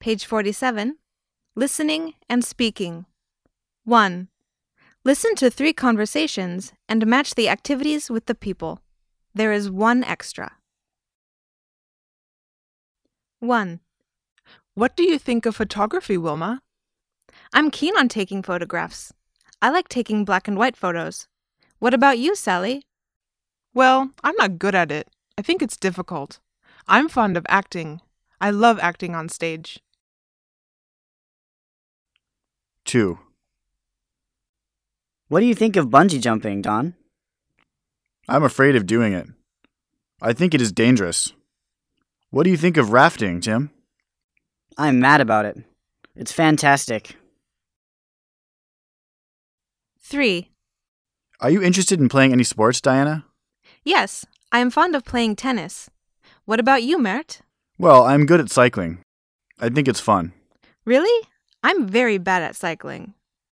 Page 47. Listening and speaking. 1. Listen to 3 conversations and match the activities with the people. There is 1 extra. 1. What do you think of photography, Wilma? I'm keen on taking photographs. I like taking black and white photos. What about you, Sally? Well, I'm not good at it. I think it's difficult. I'm fond of acting. I love acting on stage. 2. What do you think of bungee jumping, Don? I'm afraid of doing it. I think it is dangerous. What do you think of rafting, Tim? I'm mad about it. It's fantastic. 3. Are you interested in playing any sports, Diana? Yes, I am fond of playing tennis. What about you, Mert? Well, I'm good at cycling. I think it's fun. Really? I'm very bad at cycling.